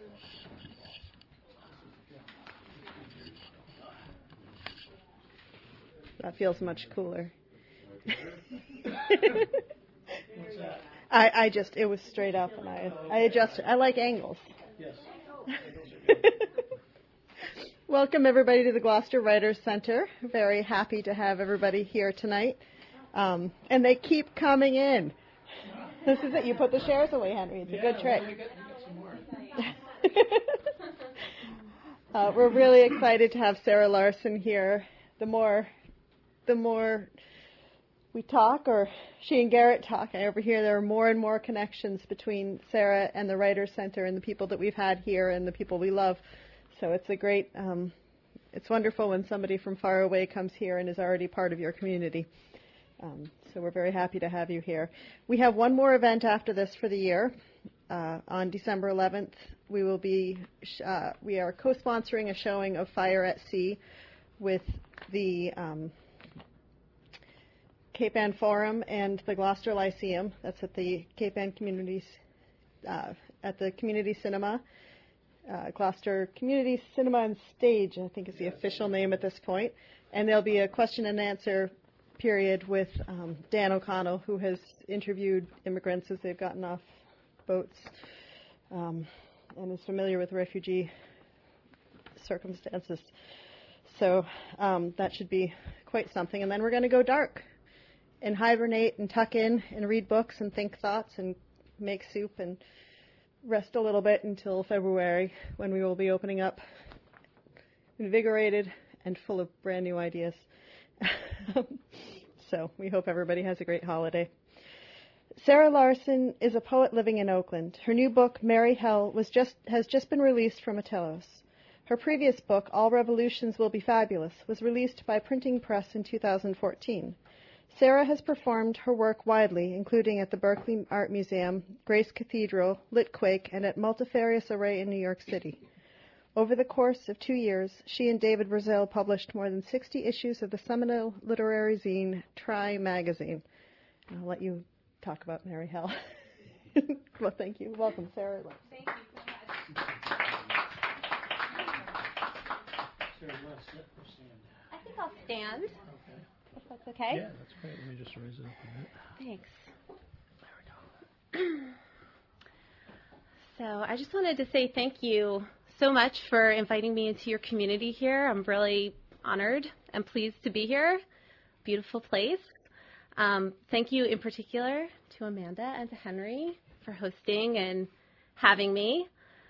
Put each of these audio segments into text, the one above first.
That feels much cooler. What's that? It was straight up, and I adjusted. I like angles. Yes. Welcome, everybody, to the Gloucester Writers Center. Very happy to have everybody here tonight. And they keep coming in. This is it. You put the shares away, Henry. It's a good trick. We got some more. We're really excited to have Sarah Larson here. The more we talk, or she and Garrett talk, I overhear there are more and more connections between Sarah and the Writers Center and the people that we've had here and the people we love. So it's a great, it's wonderful when somebody from far away comes here and is already part of your community. So we're very happy to have you here. We have one more event after this for the year. On December 11th, we are co-sponsoring a showing of Fire at Sea with the Cape Ann Forum and the Gloucester Lyceum. That's at the Cape Ann Communities, at the Community Cinema. Gloucester Community Cinema and Stage, I think is the official name at this point. And there'll be a question and answer period with Dan O'Connell, who has interviewed immigrants as they've gotten off boats and is familiar with refugee circumstances. So that should be quite something. And then we're going to go dark and hibernate and tuck in and read books and think thoughts and make soup and rest a little bit until February, when we will be opening up invigorated and full of brand new ideas. So we hope everybody has a great holiday. Sarah Larson is a poet living in Oakland. Her new book, Merry Hell, has just been released from Atelos. Her previous book, All Revolutions Will Be Fabulous, was released by Printing Press in 2014. Sarah has performed her work widely, including at the Berkeley Art Museum, Grace Cathedral, Litquake, and at Multifarious Array in New York City. Over the course of 2 years, she and David Brazil published more than 60 issues of the seminal literary zine, Try Magazine. And I'll let you talk about Merry Hell. Well, thank you. Welcome, Sarah. Thank you so much. Sarah, you want to sit or stand? I think I'll stand, Okay. if that's okay. Yeah, that's great. Let me just raise it up a bit. Thanks. There we go. So I just wanted to say thank you so much for inviting me into your community here. I'm really honored and pleased to be here. Beautiful place. Thank you in particular to Amanda and to Henry for hosting and having me.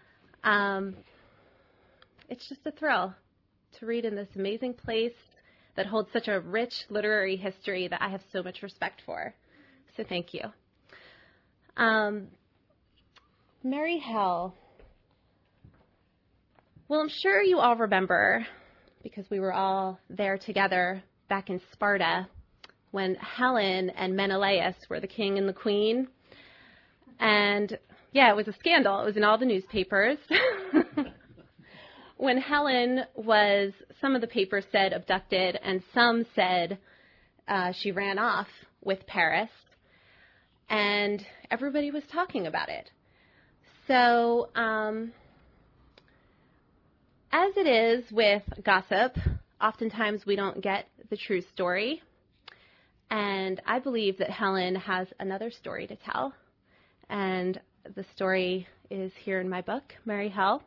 It's just a thrill to read in this amazing place that holds such a rich literary history that I have so much respect for. So thank you. Merry Hell. Well, I'm sure you all remember, because we were all there together back in Sparta, when Helen and Menelaus were the king and the queen. And yeah, it was a scandal. It was in all the newspapers. When Helen was, some of the papers said abducted, and some said she ran off with Paris. And everybody was talking about it. So, as it is with gossip, oftentimes we don't get the true story. And I believe that Helen has another story to tell. And the story is here in my book, Merry Hell.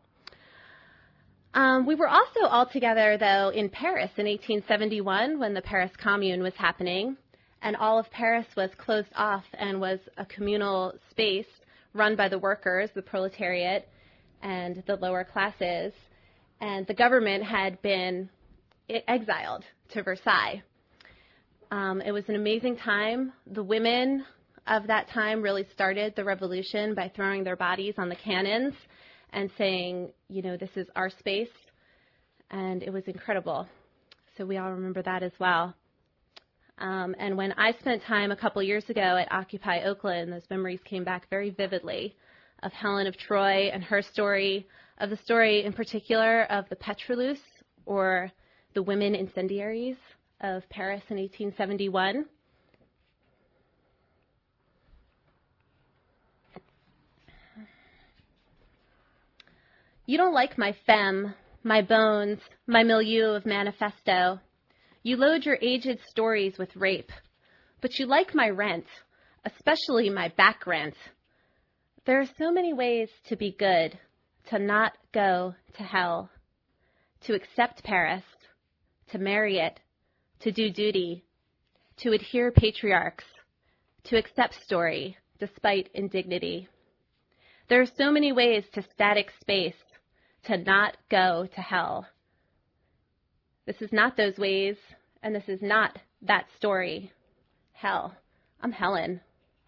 We were also all together, though, in Paris in 1871 when the Paris Commune was happening. And all of Paris was closed off and was a communal space run by the workers, the proletariat, and the lower classes. And the government had been exiled to Versailles. It was an amazing time. The women of that time really started the revolution by throwing their bodies on the cannons and saying, you know, this is our space. And it was incredible. So we all remember that as well. And when I spent time a couple years ago at Occupy Oakland, those memories came back very vividly of Helen of Troy and her story, of the story in particular of the Petrolus, or the women incendiaries of Paris in 1871. You don't like my femme, my bones, my milieu of manifesto. You load your aged stories with rape. But you like my rent, especially my back rent. There are so many ways to be good, to not go to hell, to accept Paris, to marry it, to do duty, to adhere patriarchs, to accept story despite indignity. There are so many ways to static space, to not go to hell. This is not those ways, and this is not that story. Hell, I'm Helen.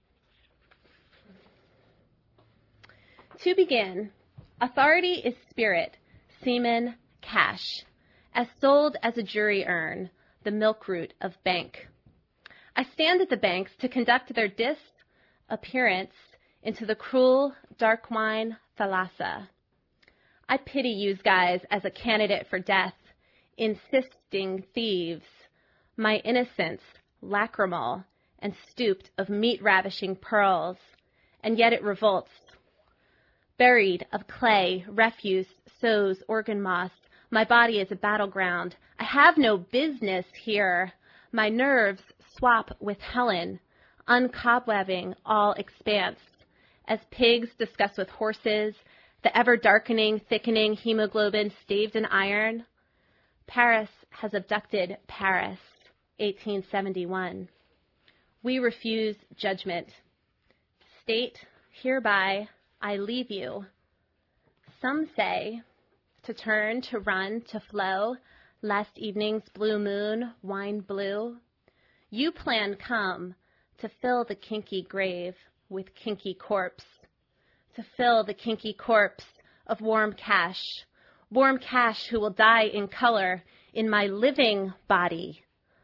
To begin, authority is spirit, semen, cash, as sold as a jury urn, the milk root of bank. I stand at the banks to conduct their disappearance into the cruel, dark wine thalassa. I pity yous guys as a candidate for death, insisting thieves, my innocence, lacrimal, and stooped of meat-ravishing pearls, and yet it revolts. Buried of clay, refuse, sows, organ moss, my body is a battleground. I have no business here. My nerves swap with Helen, uncobwebbing all expanse. As pigs discuss with horses, the ever-darkening, thickening hemoglobin staved in iron. Paris has abducted Paris, 1871. We refuse judgment. State, hereby, I leave you. Some say, to turn, to run, to flow, last evening's blue moon, wine blue. You plan come to fill the kinky grave with kinky corpse, to fill the kinky corpse of warm cash who will die in color in my living body,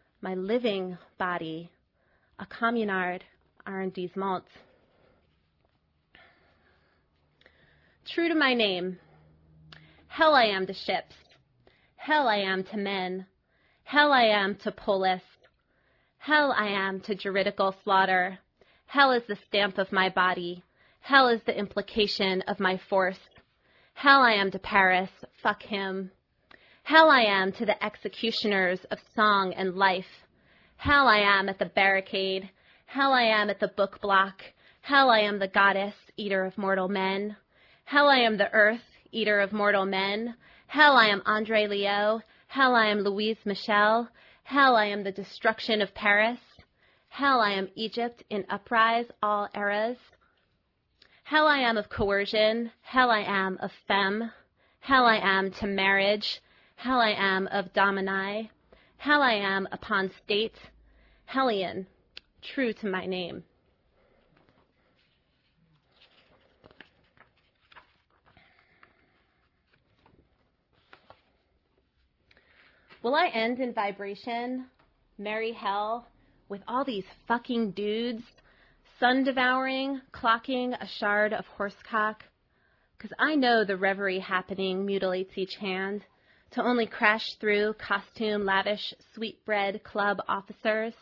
a communard arrondissement. True to my name, hell I am to ships, hell I am to men, hell I am to polis, hell I am to juridical slaughter, hell is the stamp of my body, hell is the implication of my force, hell I am to Paris, fuck him, hell I am to the executioners of song and life, hell I am at the barricade, hell I am at the book block, hell I am the goddess, eater of mortal men, hell I am the earth, eater of mortal men, hell I am Andre Leo, hell I am Louise Michel, hell I am the destruction of Paris, hell I am Egypt in uprise all eras, hell I am of coercion, hell I am of femme, hell I am to marriage, hell I am of domini, hell I am upon state, hellion, true to my name. Will I end in vibration, merry hell, with all these fucking dudes, sun-devouring, clocking a shard of horsecock? 'Cause I know the reverie happening mutilates each hand, to only crash through costume-lavish, sweetbread club officers.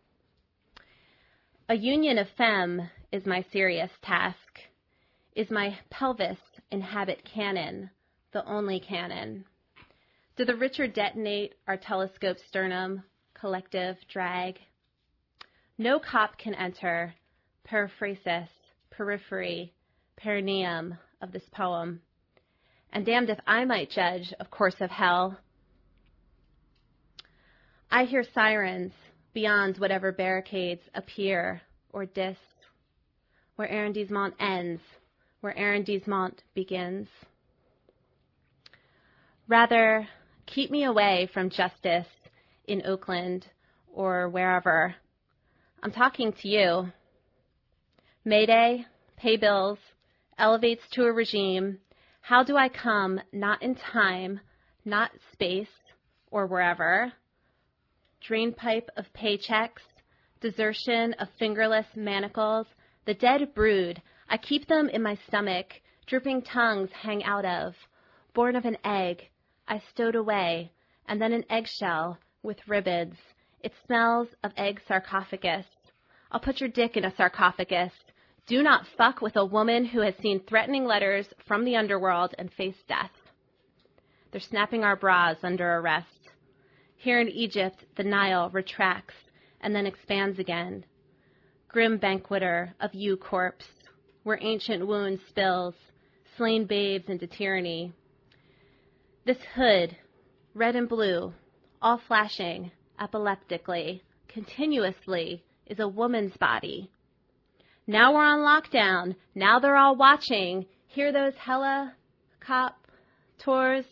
A union of femme is my serious task. Is my pelvis inhabit canon, the only canon? Do the richer detonate our telescope sternum, collective drag? No cop can enter, periphrasis, periphery, perineum of this poem. And damned if I might judge of course of hell. I hear sirens beyond whatever barricades appear or dis, where arrondissement ends, where arrondissement begins. Rather, keep me away from justice in Oakland or wherever. I'm talking to you. Mayday, pay bills, elevates to a regime. How do I come not in time, not space, or wherever? Drainpipe of paychecks, desertion of fingerless manacles, the dead brood. I keep them in my stomach, dripping tongues hang out of. Born of an egg, I stowed away, and then an eggshell with ribbids. It smells of egg sarcophagus. I'll put your dick in a sarcophagus. Do not fuck with a woman who has seen threatening letters from the underworld and faced death. They're snapping our bras under arrest. Here in Egypt, the Nile retracts and then expands again. Grim banqueter of you corpse, where ancient wound spills, slain babes into tyranny. This hood, red and blue, all flashing, epileptically, continuously, is a woman's body. Now we're on lockdown. Now they're all watching. Hear those helicopters?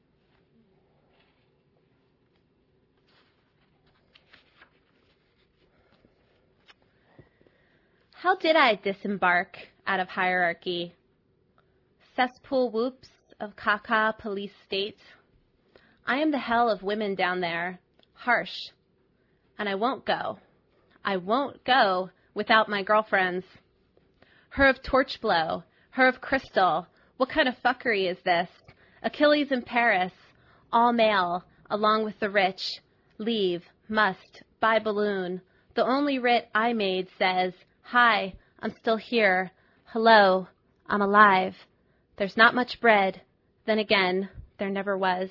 How did I disembark out of hierarchy? Cesspool whoops of caca police state. I am the hell of women down there, harsh. And I won't go. I won't go without my girlfriends. Her of torch blow, her of crystal. What kind of fuckery is this? Achilles in Paris, all male, along with the rich. Leave, must, buy balloon. The only writ I made says, hi, I'm still here. Hello, I'm alive. There's not much bread. Then again, there never was.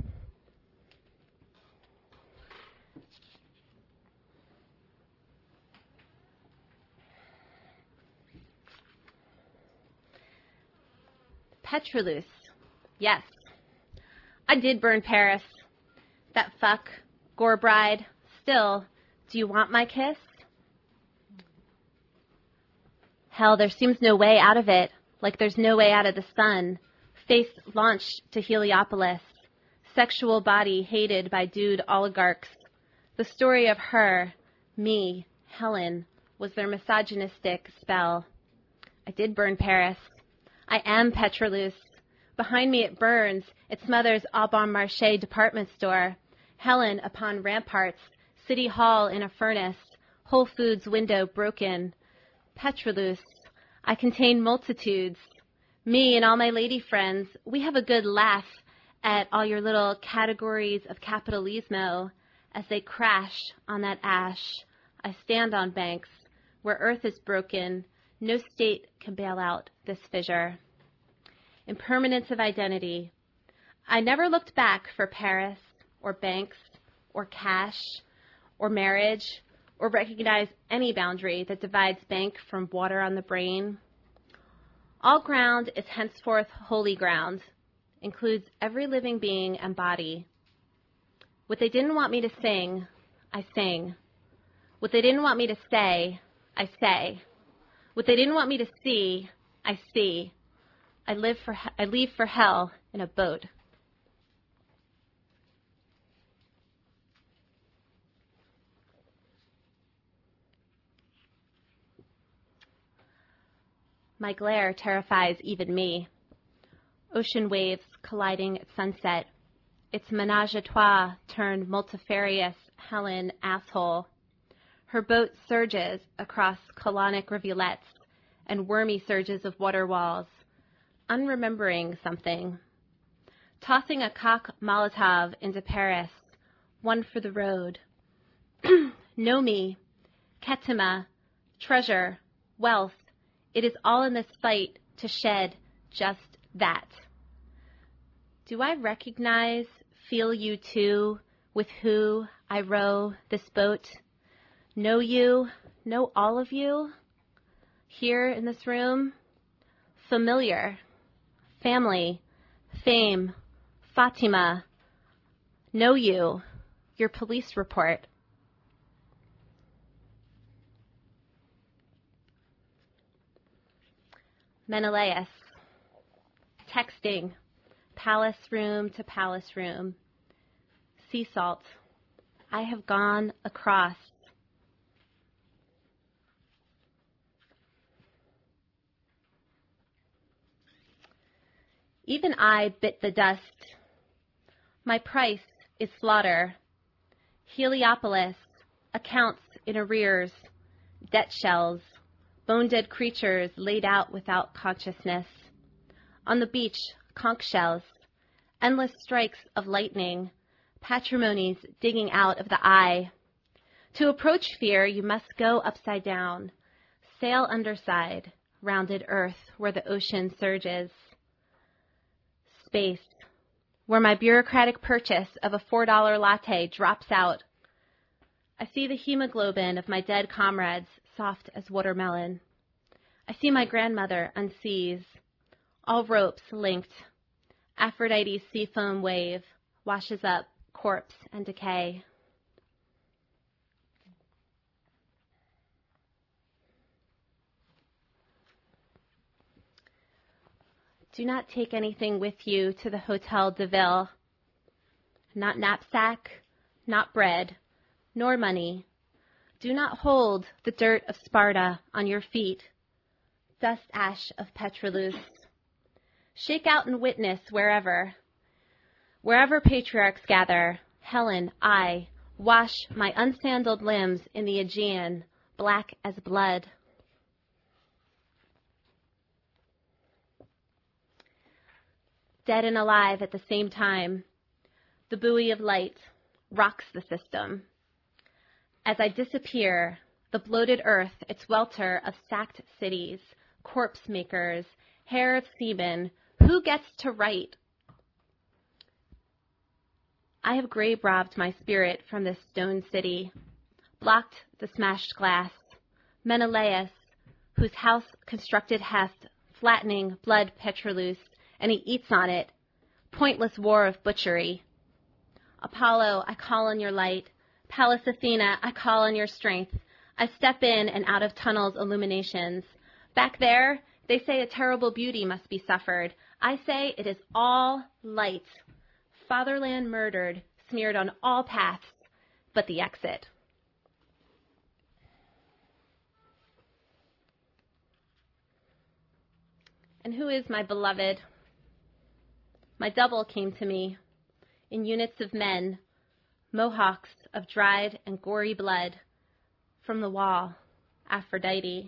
Petrolus. Yes. I did burn Paris. That fuck, gore bride. Still, do you want my kiss? Hell, there seems no way out of it, like there's no way out of the sun. Face launched to Heliopolis. Sexual body hated by dude oligarchs. The story of her, me, Helen, was their misogynistic spell. I did burn Paris. I am Petrolus. Behind me it burns. It smothers Au Bon Marché department store. Helen upon ramparts. City Hall in a furnace. Whole Foods window broken. Petrolus. I contain multitudes. Me and all my lady friends, we have a good laugh at all your little categories of capitalismo as they crash on that ash. I stand on banks where earth is broken. No state can bail out this fissure. Impermanence of identity. I never looked back for Paris or banks or cash or marriage or recognize any boundary that divides bank from water on the brain. All ground is henceforth holy ground, includes every living being and body. What they didn't want me to sing, I sing. What they didn't want me to say, I say. What they didn't want me to see, I see. I leave for hell in a boat. My glare terrifies even me. Ocean waves colliding at sunset. Its menage a trois turned multifarious Helen asshole. Her boat surges across colonic rivulets and wormy surges of water walls, unremembering something. Tossing a cock Molotov into Paris, one for the road. Know me, Ketima, treasure, wealth. It is all in this fight to shed just that. Do I recognize, feel you too, with who I row this boat? Know you, know all of you here in this room? Familiar, family, fame, Fatima, know you, your police report. Menelaus, texting, palace room to palace room. Sea salt, I have gone across. Even I bit the dust. My price is slaughter. Heliopolis, accounts in arrears, debt shells, bone-dead creatures laid out without consciousness. On the beach, conch shells, endless strikes of lightning, patrimonies digging out of the eye. To approach fear, you must go upside down. sail underside, rounded earth where the ocean surges. Space, where my bureaucratic purchase of a $4 latte drops out. I see the hemoglobin of my dead comrades, soft as watermelon. I see my grandmother unseize, all ropes linked. Aphrodite's seafoam wave washes up corpse and decay. Do not take anything with you to the Hotel de Ville. Not knapsack, not bread, nor money. Do not hold the dirt of Sparta on your feet, dust ash of Petrolus. Shake out and witness wherever patriarchs gather. Helen, I wash my unsandaled limbs in the Aegean, black as blood. Dead and alive at the same time, the buoy of light rocks the system. As I disappear, the bloated earth, its welter of sacked cities, corpse makers, hair of seamen, who gets to write? I have grave-robbed my spirit from this stone city, blocked the smashed glass. Menelaus, whose house constructed heft, flattening blood Petrolus, and he eats on it. Pointless war of butchery. Apollo, I call on your light. Pallas Athena, I call on your strength. I step in and out of tunnels' illuminations. Back there, they say a terrible beauty must be suffered. I say it is all light. Fatherland murdered, smeared on all paths, but the exit. And who is my beloved? My double came to me in units of men, mohawks of dried and gory blood, from the wall, Aphrodite.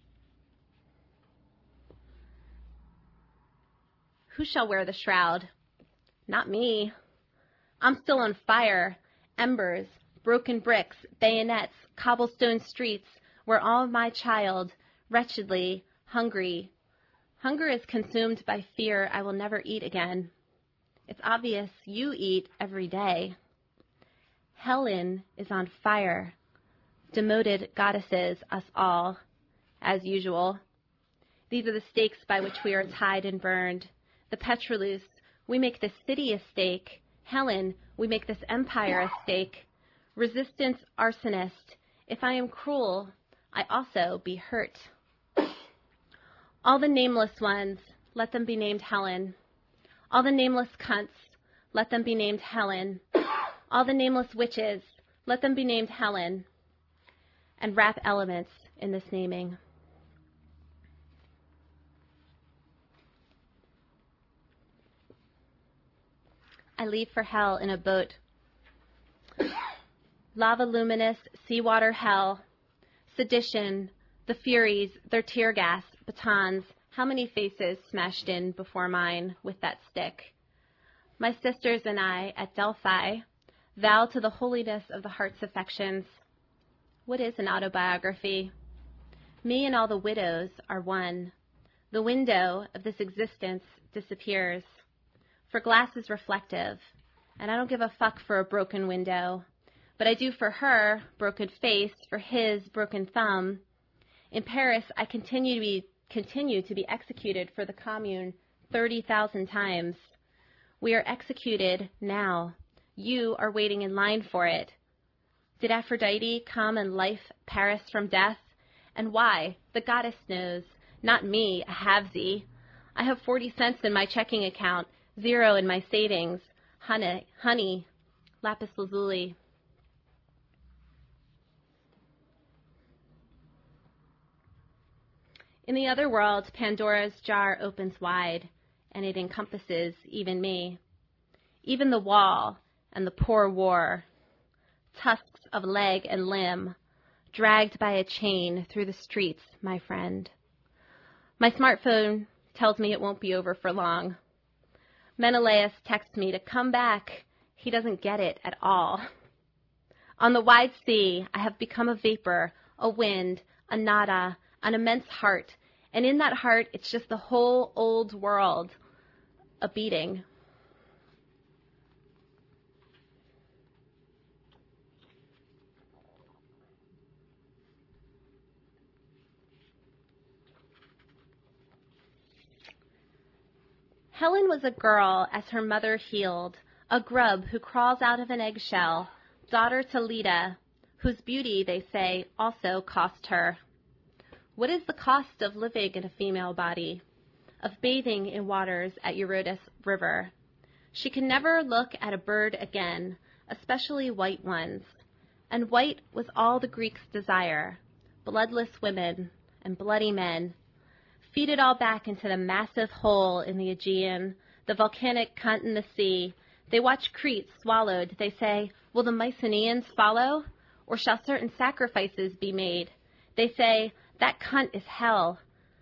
Who shall wear the shroud? Not me. I'm still on fire. Embers, broken bricks, bayonets, cobblestone streets, where all my child, wretchedly, hungry. Hunger is consumed by fear I will never eat again. It's obvious you eat every day. Helen is on fire. Demoted goddesses, us all, as usual. These are the stakes by which we are tied and burned. The Petrolus, we make this city a stake. Helen, we make this empire a stake. Resistance arsonist, if I am cruel, I also be hurt. All the nameless ones, let them be named Helen. All the nameless cunts, let them be named Helen. All the nameless witches, let them be named Helen. And wrap elements in this naming. I leave for hell in a boat. Lava luminous, seawater hell. Sedition, the Furies, their tear gas, batons. How many faces smashed in before mine with that stick? My sisters and I at Delphi vow to the holiness of the heart's affections. What is an autobiography? Me and all the widows are one. The window of this existence disappears. For glass is reflective, and I don't give a fuck for a broken window, but I do for her broken face, for his broken thumb. In Paris, I continue to be executed for the commune 30,000 times. We are executed now. You are waiting in line for it. Did Aphrodite come and life Paris from death? And why? The goddess knows, not me, a halvesy. I have 40 cents in my checking account, 0 in my savings. Honey, lapis lazuli. In the other world, Pandora's jar opens wide, and it encompasses even me. Even the wall and the poor war. Tusks of leg and limb, dragged by a chain through the streets, my friend. My smartphone tells me it won't be over for long. Menelaus texts me to come back. He doesn't get it at all. On the wide sea, I have become a vapor, a wind, a nada. an immense heart. And in that heart, it's just the whole old world a beating. Helen was a girl as her mother healed, a grub who crawls out of an eggshell, daughter to Leda, whose beauty, they say, also cost her. What is the cost of living in a female body, of bathing in waters at Eurotas River? She can never look at a bird again, especially white ones. And white was all the Greeks' desire, bloodless women and bloody men. Feed it all back into the massive hole in the Aegean, the volcanic cunt in the sea. They watch Crete swallowed. They say, will the Mycenaeans follow? Or shall certain sacrifices be made? They say, that cunt is hell.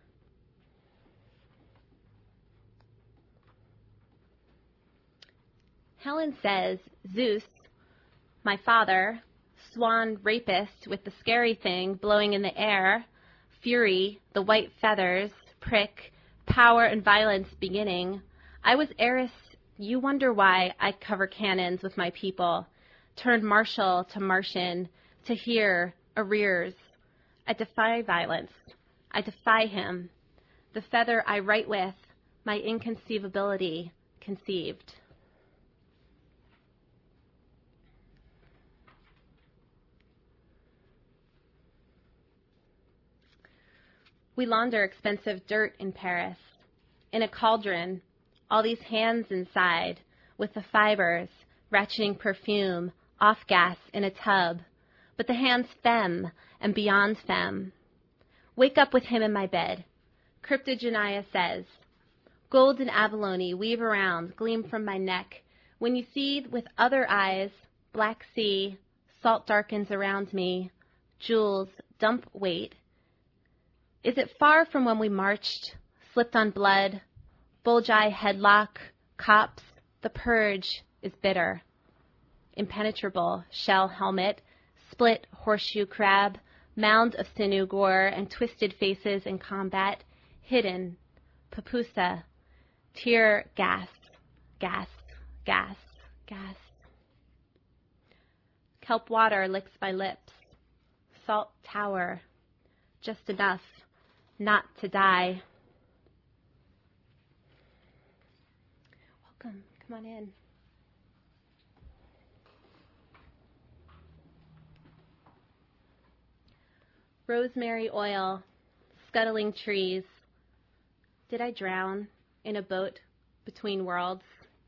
Helen says, Zeus, my father, swan rapist with the scary thing blowing in the air, fury, the white feathers, prick, power and violence beginning. I was heiress, you wonder why I cover cannons with my people, turned martial to Martian, to hear arrears. I defy violence. I defy him. The feather I write with, my inconceivability conceived. We launder expensive dirt in Paris, in a cauldron, all these hands inside, with the fibers, ratcheting perfume, off gas in a tub, but the hands femme and beyond femme. Wake up with him in my bed, Cryptogenia says. Gold and abalone weave around, gleam from my neck. When you see with other eyes, black sea, salt darkens around me, jewels dump weight. Is it far from when we marched, slipped on blood, bulge-eye headlock, cops, the purge is bitter. Impenetrable shell helmet, split horseshoe crab, mound of sinew gore and twisted faces in combat, hidden, papusa, tear gas, gas, gas, gas. Kelp water licks my lips, salt tower, just enough not to die. Welcome, come on in. Rosemary oil, scuttling trees. Did I drown in a boat between worlds?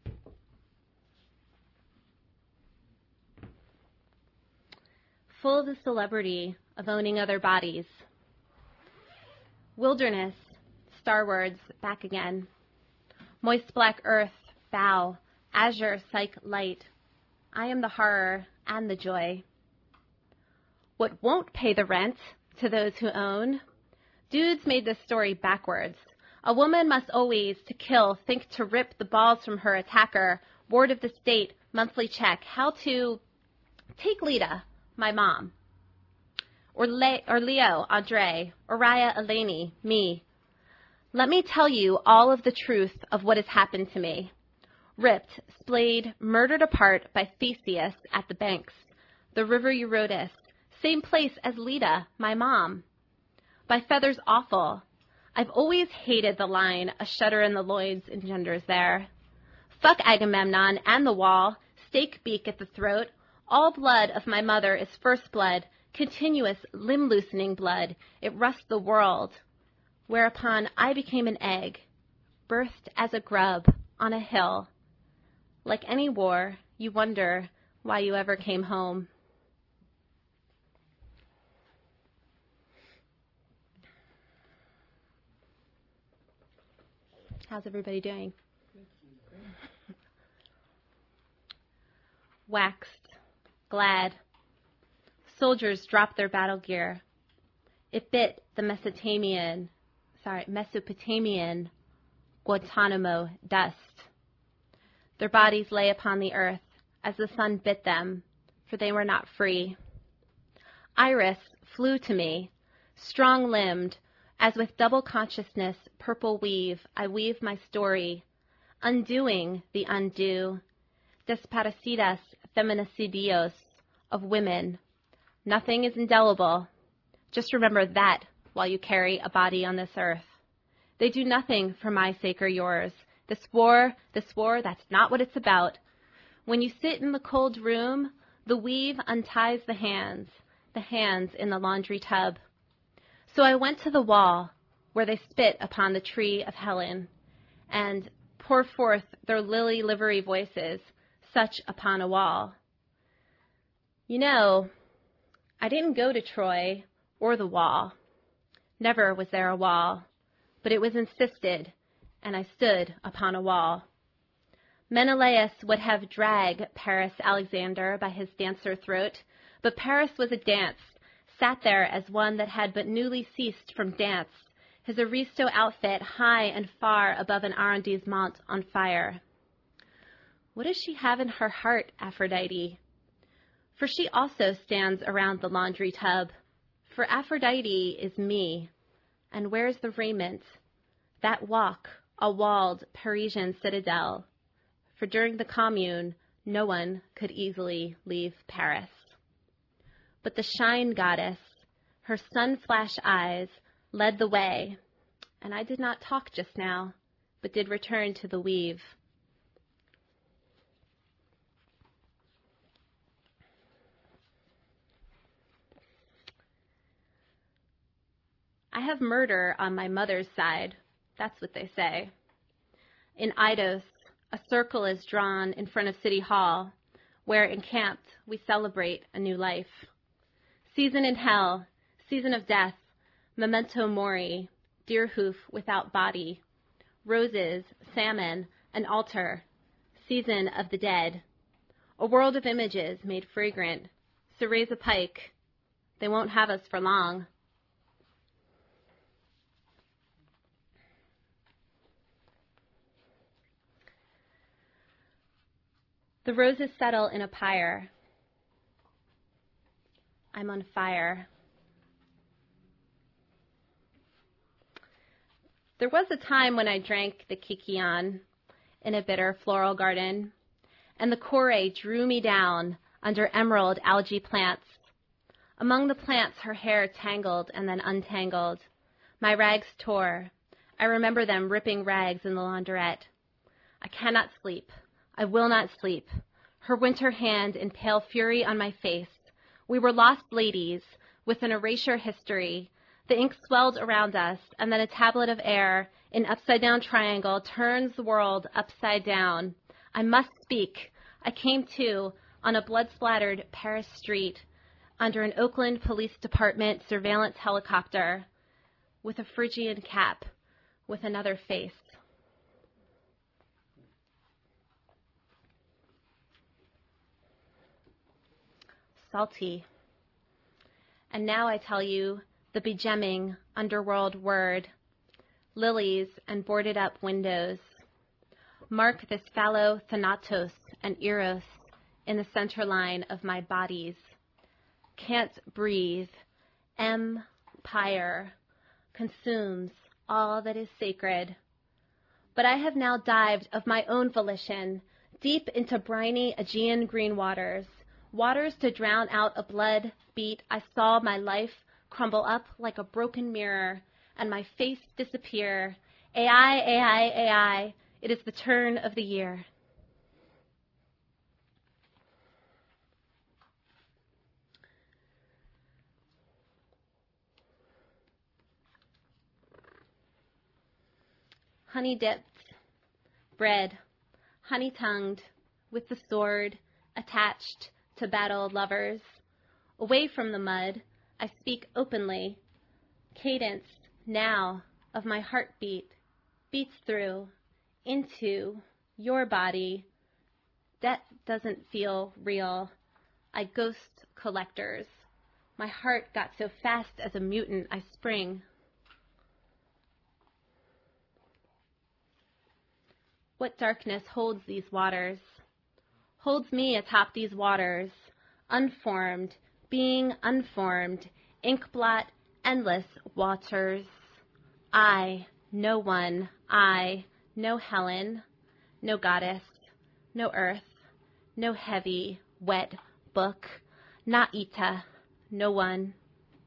Full of the celebrity of owning other bodies. Wilderness, star words, back again. Moist black earth, bow, azure psych light. I am the horror and the joy. What won't pay the rent to those who own? Dudes made this story backwards. A woman must always, to kill, think to rip the balls from her attacker. Ward of the state, monthly check. How to take Leda, my mom. Or Leo, Andre, or Raya, Eleni, me. Let me tell you all of the truth of what has happened to me. Ripped, splayed, murdered apart by Theseus at the banks. The river Eurotas, same place as Leda, my mom. By feathers awful. I've always hated the line, a shudder in the loins engenders there. Fuck Agamemnon and the wall, stake beak at the throat. All blood of my mother is first blood, continuous limb-loosening blood. It rusts the world. Whereupon I became an egg, birthed as a grub on a hill. Like any war, you wonder why you ever came home. How's everybody doing? Waxed, glad. Soldiers dropped their battle gear. It bit the Mesopotamian Guantanamo dust. Their bodies lay upon the earth as the sun bit them, for they were not free. Iris flew to me, strong-limbed, as with double consciousness, purple weave, I weave my story, undoing the undue, desaparecidas feminicidios of women. Nothing is indelible. Just remember that while you carry a body on this earth. They do nothing for my sake or yours. This war, that's not what it's about. When you sit in the cold room, the weave unties the hands in the laundry tub. So I went to the wall where they spit upon the tree of Helen and pour forth their lily livery voices, such upon a wall. You know, I didn't go to Troy or the wall. Never was there a wall, but it was insisted, and I stood upon a wall. Menelaus would have dragged Paris Alexander by his dancer throat, but Paris was a dance, sat there as one that had but newly ceased from dance, his aristo outfit high and far above an arrondissement on fire. What does she have in her heart, Aphrodite? For she also stands around the laundry tub. For Aphrodite is me. And where's the raiment? That walk, a walled Parisian citadel. For during the Commune, no one could easily leave Paris. But the shine goddess, her sun-flash eyes, led the way, and I did not talk just now, but did return to the weave. I have murder on my mother's side, that's what they say. In Idos, a circle is drawn in front of City Hall, where encamped we celebrate a new life. Season in hell, season of death, memento mori, deer hoof without body, roses, salmon, an altar, season of the dead, a world of images made fragrant, Cereza Pike, they won't have us for long. The roses settle in a pyre. I'm on fire. There was a time when I drank the Kikian in a bitter floral garden, and the Kore drew me down under emerald algae plants. Among the plants, her hair tangled and then untangled. My rags tore. I remember them ripping rags in the laundrette. I cannot sleep. I will not sleep. Her winter hand in pale fury on my face. We were lost ladies with an erasure history. The ink swelled around us, and then a tablet of air in upside-down triangle turns the world upside down. I must speak. I came to on a blood-splattered Paris street under an Oakland Police Department surveillance helicopter with a Phrygian cap with another face. Salty. And now I tell you the begemming underworld word, lilies and boarded up windows. Mark this fallow Thanatos and Eros in the center line of my bodies. Can't breathe. Empire consumes all that is sacred. But I have now dived of my own volition deep into briny Aegean green waters to drown out a blood beat. I saw my life crumble up like a broken mirror and my face disappear. AI, it is the turn of the year. Honey-dipped, bread, honey-tongued, with the sword attached to battle lovers. Away from the mud, I speak openly. Cadence now of my heartbeat beats through into your body. Death doesn't feel real. I ghost collectors. My heart got so fast as a mutant I spring. What darkness holds these waters? Holds me atop these waters, unformed, being unformed, ink blot, endless waters. I, no one, I, no Helen, no goddess, no earth, no heavy, wet book, not Ita, no one.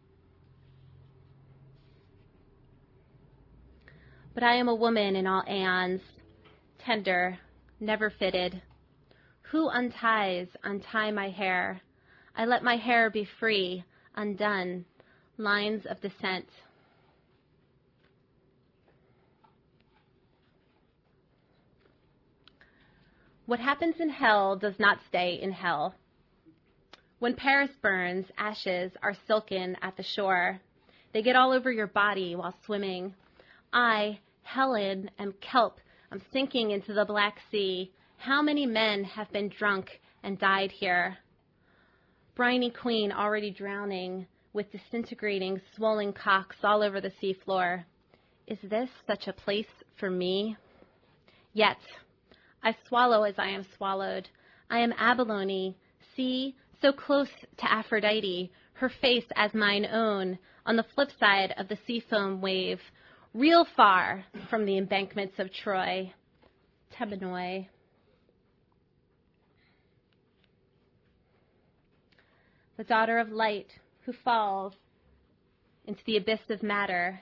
But I am a woman in all aeons, tender, never fitted. Who untie my hair? I let my hair be free, undone, lines of descent. What happens in hell does not stay in hell. When Paris burns, ashes are silken at the shore. They get all over your body while swimming. I, Helen, am kelp. I'm sinking into the Black Sea. How many men have been drunk and died here? Briny queen already drowning with disintegrating, swollen cocks all over the seafloor. Is this such a place for me? Yet, I swallow as I am swallowed. I am abalone, see, so close to Aphrodite, her face as mine own, on the flip side of the sea foam wave, real far from the embankments of Troy. Tebenoi. The daughter of light who falls into the abyss of matter.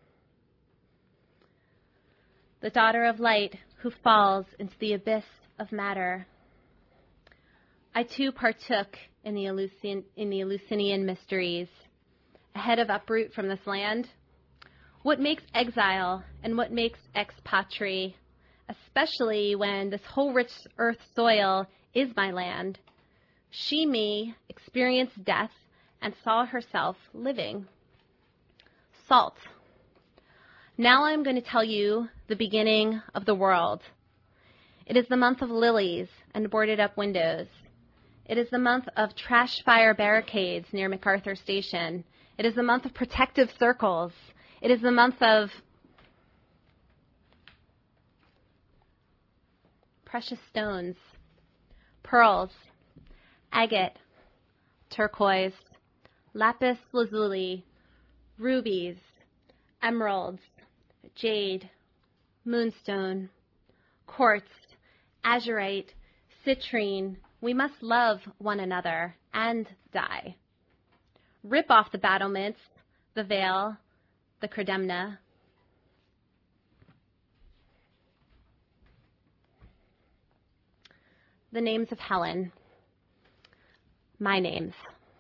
The daughter of light who falls into the abyss of matter. I too partook in the Eleusinian mysteries. Ahead of uproot from this land, what makes exile and what makes expatri, especially when this whole rich earth soil is my land? She, me, experienced death and saw herself living. Salt. Now I'm going to tell you the beginning of the world. It is the month of lilies and boarded up windows. It is the month of trash fire barricades near MacArthur Station. It is the month of protective circles. It is the month of precious stones, pearls, agate, turquoise, lapis lazuli, rubies, emeralds, jade, moonstone, quartz, azurite, citrine. We must love one another and die. Rip off the battlements, the veil, the credemna. The names of Helen. My names.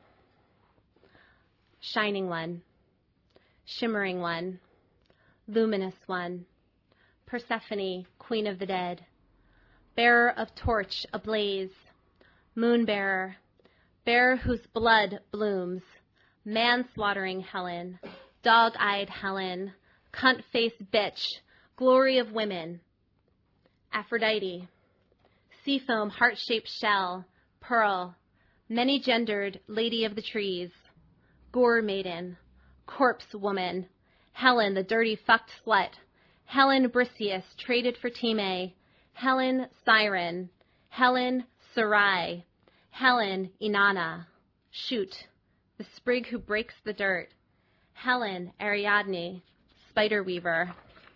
Shining one, shimmering one, luminous one, Persephone, queen of the dead, bearer of torch ablaze, moon bearer, bearer whose blood blooms, man-slaughtering Helen, dog-eyed Helen, cunt-faced bitch, glory of women, Aphrodite, seafoam heart-shaped shell, pearl, many-gendered lady of the trees, gore maiden, corpse woman, Helen the dirty fucked slut, Helen Briseus traded for Time, Helen Siren, Helen Sarai, Helen Inanna, shoot, the sprig who breaks the dirt, Helen Ariadne, spider weaver,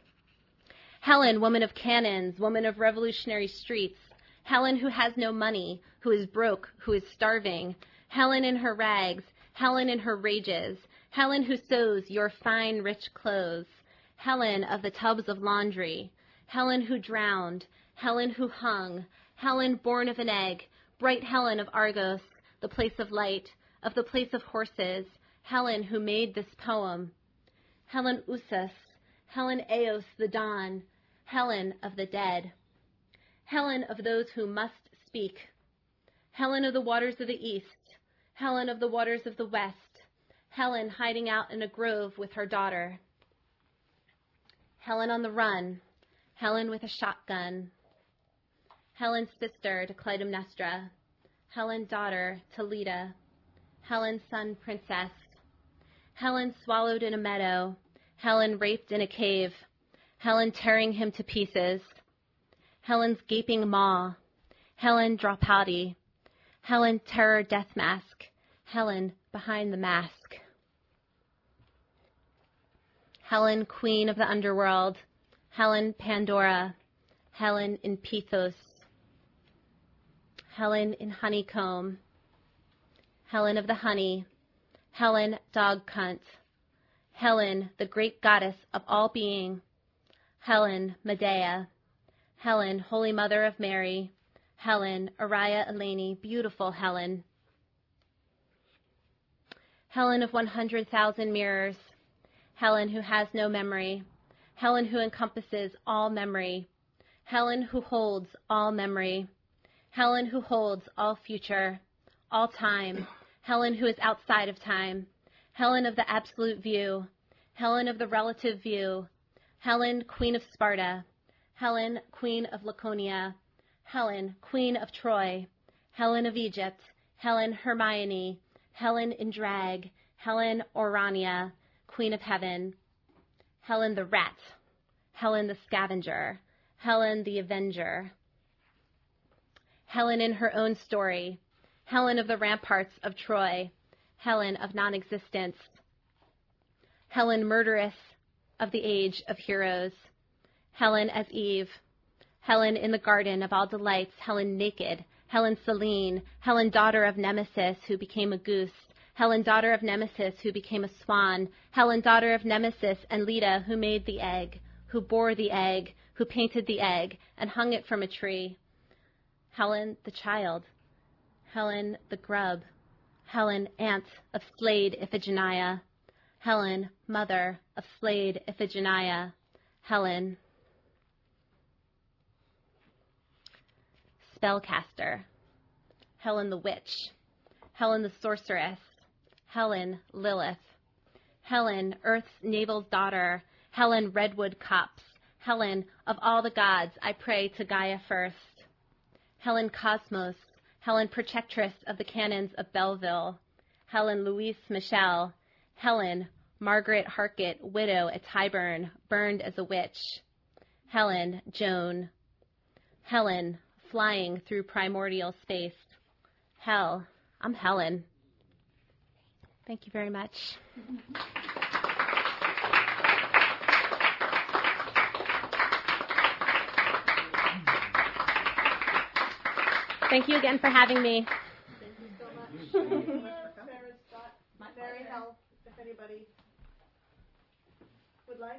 Helen, woman of cannons, woman of revolutionary streets, Helen who has no money, who is broke, who is starving, Helen in her rags, Helen in her rages, Helen who sews your fine rich clothes, Helen of the tubs of laundry, Helen who drowned, Helen who hung, Helen born of an egg, bright Helen of Argos, the place of light, of the place of horses, Helen who made this poem, Helen Usus, Helen Eos the dawn, Helen of the dead, Helen of those who must speak, Helen of the waters of the east, Helen of the waters of the west, Helen hiding out in a grove with her daughter, Helen on the run, Helen with a shotgun, Helen's sister to Clytemnestra, Helen daughter to Leda, Helen son princess, Helen swallowed in a meadow, Helen raped in a cave, Helen tearing him to pieces, Helen's gaping maw, Helen Draupadi, Helen terror death mask, Helen behind the mask. Helen, queen of the underworld, Helen Pandora, Helen in Pythos, Helen in Honeycomb, Helen of the honey, Helen dog cunt, Helen the great goddess of all being, Helen Medea, Helen Holy Mother of Mary, Helen Araya Eleni, beautiful Helen, Helen of 100,000 mirrors, Helen who has no memory, Helen who encompasses all memory, Helen who holds all memory, Helen who holds all future, all time, Helen who is outside of time, Helen of the absolute view, Helen of the relative view, Helen, queen of Sparta, Helen, queen of Laconia, Helen, queen of Troy, Helen of Egypt, Helen Hermione, Helen in drag, Helen Orania, queen of heaven, Helen the rat, Helen the scavenger, Helen the avenger, Helen in her own story, Helen of the ramparts of Troy, Helen of non-existence, Helen murderess of the age of heroes, Helen as Eve, Helen in the garden of all delights, Helen naked, Helen Selene, Helen daughter of Nemesis who became a goose, Helen daughter of Nemesis who became a swan, Helen daughter of Nemesis and Leda who made the egg, who bore the egg, who painted the egg and hung it from a tree, Helen the child, Helen the grub, Helen aunt of slayed Iphigenia, Helen mother of slayed Iphigenia, Helen spellcaster, Helen the witch, Helen the sorceress, Helen Lilith, Helen Earth's navel's daughter, Helen redwood copse, Helen of all the gods I pray to Gaia first, Helen Cosmos, Helen protectress of the canons of Belleville, Helen Louise Michel, Helen Margaret Harkett, widow at Tyburn, burned as a witch, Helen Joan, Helen flying through primordial space, Hell, I'm Helen. Thank you very much. Thank you again for having me. Thank you so much. Thank you so much for coming. Sarah Scott, Mary Hell, if anybody would like.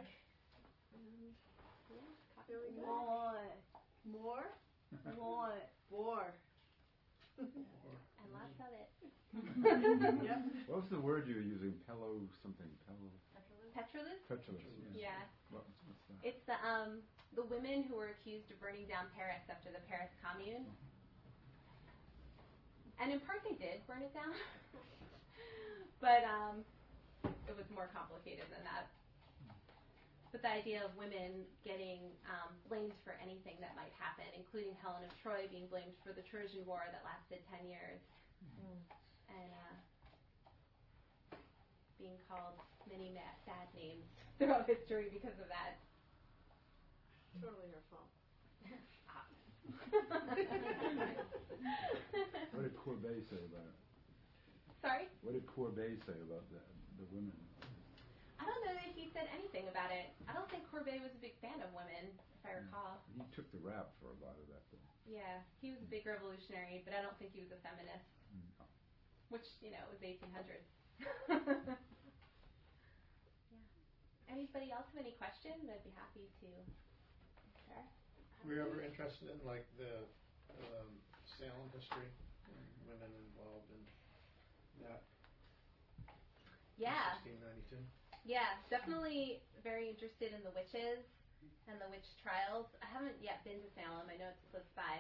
More. More? More. More. And lots of it. Yep. What was the word you were using? Pello something. Pello. Petrolus? Petrolus. Yes. Yeah. What's that? It's the women who were accused of burning down Paris after the Paris Commune. And in part they did burn it down. But it was more complicated than that. But the idea of women getting blamed for anything that might happen, including Helen of Troy being blamed for the Trojan War that lasted 10 years. And being called many sad names throughout history because of that. Totally her fault. What did Courbet say about it? Sorry? What did Courbet say about the women? I don't know that he said anything about it. I don't think Courbet was a big fan of women, if I recall. He took the rap for a lot of that. Though. Yeah, he was a big revolutionary, but I don't think he was a feminist. No. Which, was 1800s. Yeah. Anybody else have any questions? I'd be happy to share. Were you ever interested in the Salem history and women involved in that? Yeah. 1692. Yeah, definitely very interested in the witches and the witch trials. I haven't yet been to Salem. I know it's close by.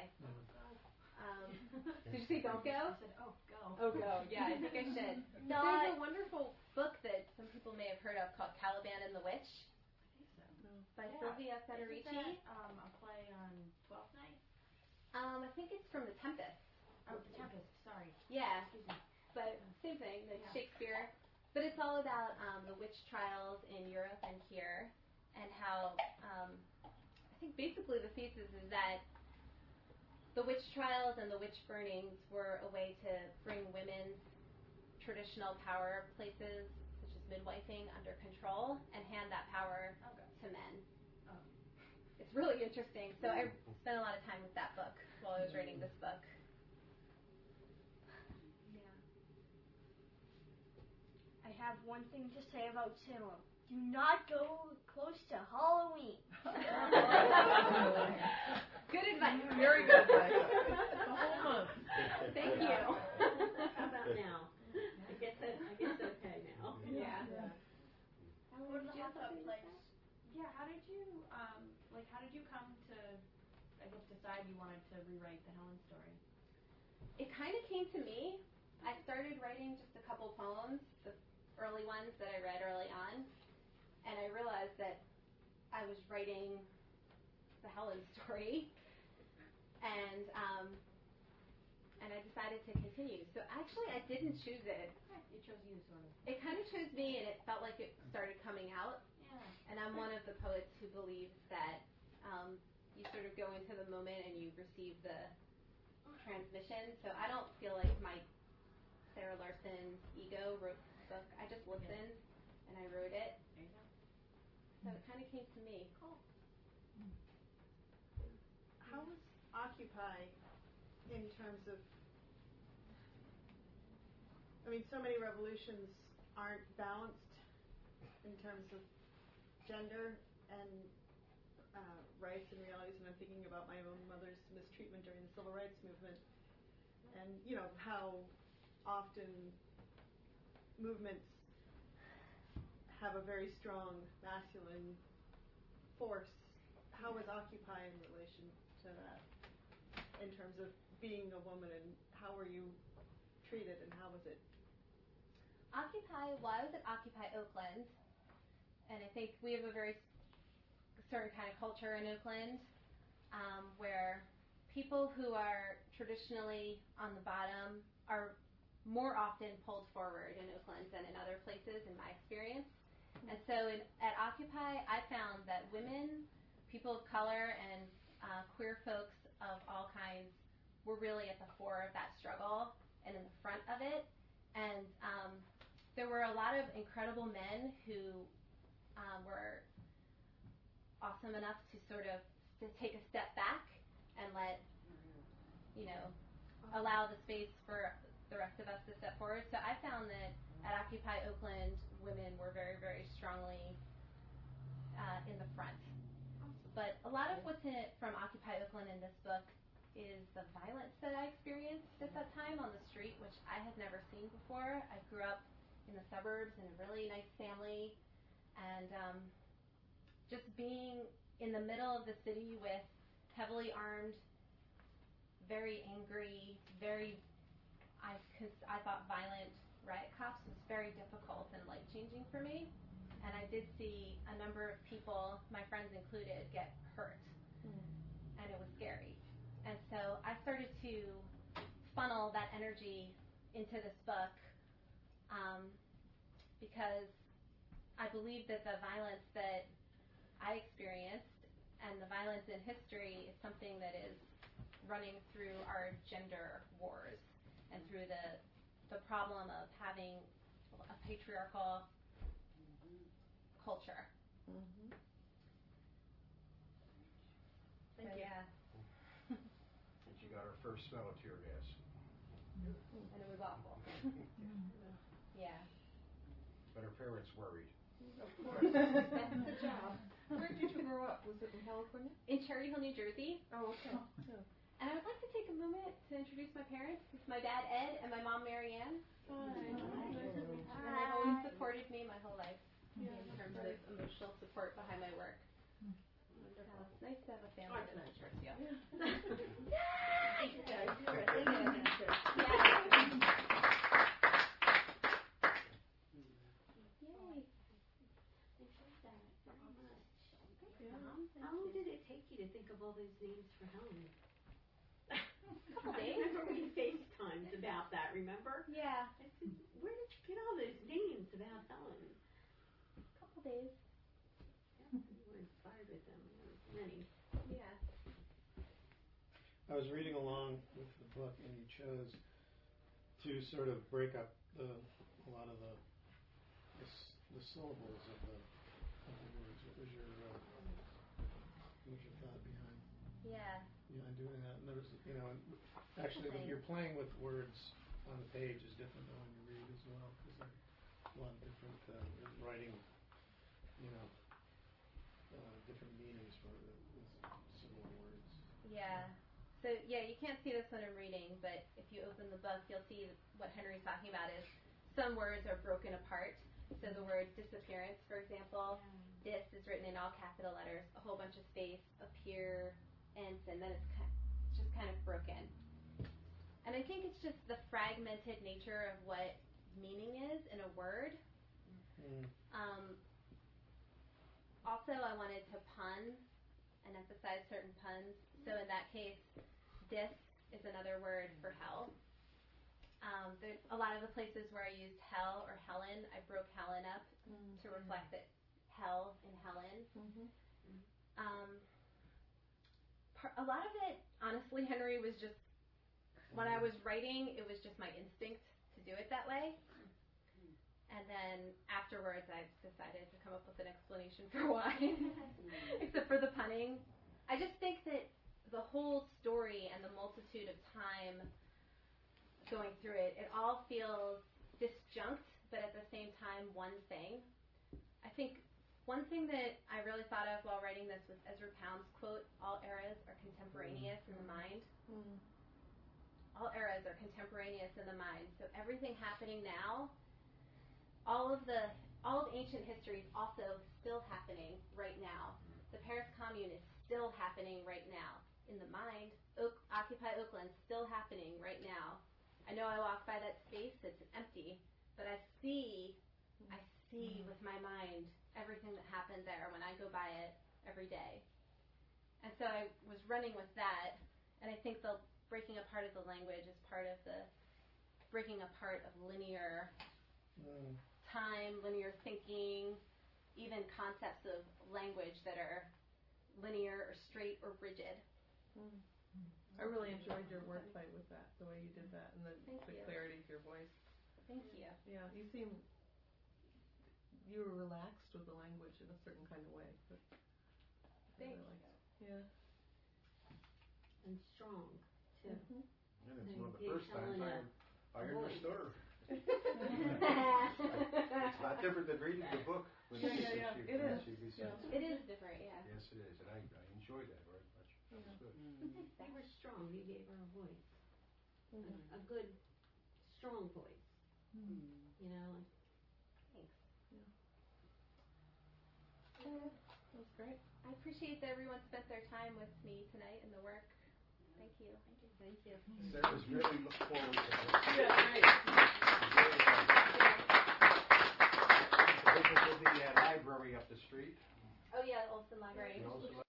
Did you say don't go? I said, oh, go. Oh, go. Yeah, I think I should. No, There's a wonderful book that some people may have heard of called Caliban and the Witch I think so. by Yeah. Sylvia Isn't Federici. that a play on Twelfth Night? I think it's from The Tempest. Oh, The Tempest, sorry. Yeah, Excuse me. but same thing, like Yeah. Shakespeare. But it's all about the witch trials in Europe and here, and how I think basically the thesis is that the witch trials and the witch burnings were a way to bring women's traditional power places, such as midwifing under control and hand that power Okay. to men. Oh. It's really interesting. So I spent a lot of time with that book while I was writing this book. Yeah. I have one thing to say about Salem. Do not go close to Halloween. Good advice. Very good advice. The whole month. Thank you. How about now? I guess okay now. Yeah. What Did the you have hot tub something place? like Yeah, how did you come to, I guess, decide you wanted to rewrite the Helen story? It kind of came to me. I started writing just a couple poems, the early ones that I read early on, and I realized that I was writing the Helen story, and I decided to continue. So actually, I didn't choose it. It chose you, sort of. It kind of chose me, and it felt like it started coming out. Yeah. And I'm one of the poets who believes that you sort of go into the moment and you receive the transmission. So I don't feel like my Sarah Larson ego wrote the book. I just listened and I wrote it. There you go. So it kind of came to me. Cool. How was Occupy in terms of, I mean, so many revolutions aren't balanced in terms of gender and rights and realities, and I'm thinking about my own mother's mistreatment during the civil rights movement, and you know how often movements have a very strong masculine force. How was Occupy in relation to that, in terms of being a woman, and how were you treated, and how was it? Occupy, well, I was at Occupy Oakland, and I think we have a very certain kind of culture in Oakland where people who are traditionally on the bottom are more often pulled forward in Oakland than in other places, in my experience. And so at Occupy, I found that women, people of color, and queer folks of all kinds were really at the fore of that struggle and in the front of it. And there were a lot of incredible men who were awesome enough to sort of to take a step back and let, allow the space for the rest of us to step forward. So I found that at Occupy Oakland, women were very, very strongly in the front. But a lot of what's in it from Occupy Oakland in this book is the violence that I experienced at that time on the street, which I had never seen before. I grew up in the suburbs in a really nice family, and just being in the middle of the city with heavily armed, very angry, I thought violent riot cops was very difficult and life-changing for me. And I did see a number of people, my friends included, get hurt. And it was scary. And so I started to funnel that energy into this book because I believe that the violence that I experienced and the violence in history is something that is running through our gender wars and through the problem of having a patriarchal culture. Mm-hmm. Thank you. Yeah. And she got her first smell of tear gas. And it was awful. Yeah. But her parents worried. Of course. Good job. Where did you grow up? Was it in California? In Cherry Hill, New Jersey. Oh, okay. Yeah. And I would like to take a moment to introduce my parents. It's my dad, Ed, and my mom, Mary Ann. Hi. And they've always supported me my whole life in terms of emotional support behind my work. So it's nice to have a family that supports you. Yay. How long did it take you to think of all those names for Helen? A couple days. Remember we FaceTimed about that, remember? Yeah. I said, where did you get all those names about Helen? A couple days. Yeah, you were inspired with them. There was many. Yeah. I was reading along with the book, and you chose to sort of break up a lot of the the syllables of the words. What was your thought behind doing that? And there was, and actually you're playing with words on the page is different than when you read as well, because there are a lot of different writing, different meanings for the similar words. Yeah. So you can't see this when I'm reading, but if you open the book, you'll see what Henry's talking about is some words are broken apart. So the word disappearance, for example, dis is written in all capital letters, a whole bunch of space, appearance, and then it's just kind of broken. And I think it's just the fragmented nature of what meaning is in a word. Also, I wanted to pun and emphasize certain puns. So in that case, dis is another word for hell. There's a lot of the places where I used hell or Helen, I broke Helen up to reflect that hell in Helen. A lot of it, honestly, Henry, was just, when I was writing, it was just my instinct to do it that way. And then afterwards, I decided to come up with an explanation for why, except for the punning. I just think that the whole story and the multitude of time going through it, it all feels disjunct, but at the same time, one thing. I think one thing that I really thought of while writing this was Ezra Pound's quote, "All eras are contemporaneous in the mind." All eras are contemporaneous in the mind. So everything happening now, all of ancient history is also still happening right now. The Paris Commune is still happening right now. In the mind, Occupy Oakland still happening right now. I know I walk by that space, it's empty, but I see with my mind everything that happened there when I go by it every day. And so I was running with that, and I think the breaking apart of the language is part of the breaking apart of linear time, linear thinking, even concepts of language that are linear or straight or rigid. I really enjoyed your wordplay with that, the way you did that, and the clarity of your voice. Thank you. Yeah, you were relaxed with the language in a certain kind of way. But Thanks. Yeah. And strong, too. And it's one of the first times I understood her. It's not different than reading the book. When It is. It is different, yeah. Yes, it is, and I enjoyed that very much. That was good. You were strong. You gave her a voice. A good, strong voice. Thanks. That was great. I appreciate that everyone spent their time with me tonight in the work. Thank you. Thank you. Sarah's really look forward to it. Yeah, great. People to the library up the street. Oh yeah, Olson Library. And also